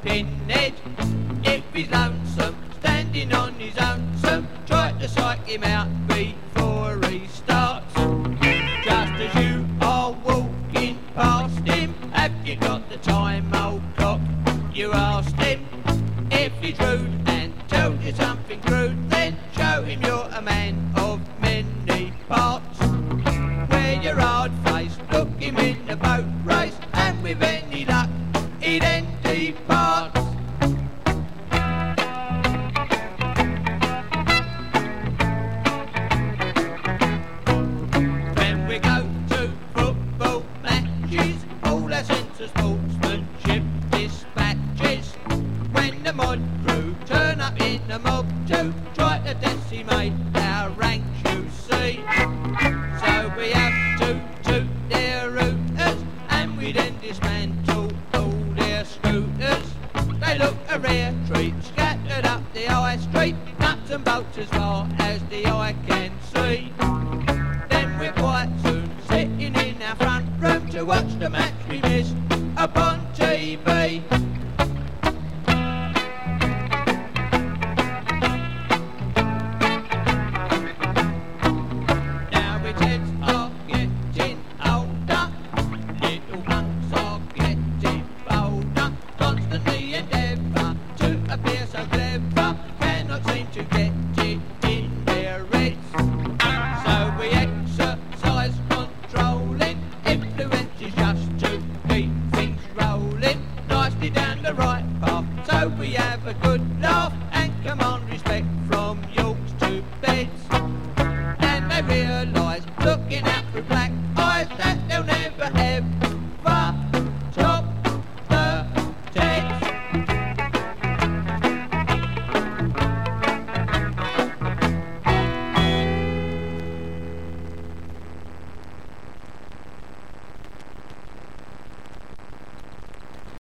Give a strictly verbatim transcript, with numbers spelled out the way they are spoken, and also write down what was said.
pinhead. If he's lonesome, standing on his own, so try to psych him out before he starts. Just as you are walking past him, have you got the time, old cock? You asked him. If he's rude and tells you something crude, then show him you're a man of many parts. Wear your hard face, look him in the boat race, and with any luck, he'd then depart. When we go to football matches, all our sense of sportsmanship dispatches. When the mod crew turn up in a mob to try to decimate our ranks, you see. So we have to toot their rooters, and we then dismantle all their scooters. They look a rare treat, scattered up the high street, nuts and bolts as far as the eye can see. Then we're quite soon sitting in our front room to watch the match we missed upon T V. So we have a good laugh and command respect from Yorks to Beds. And they realise, looking out through black eyes, that they'll never ever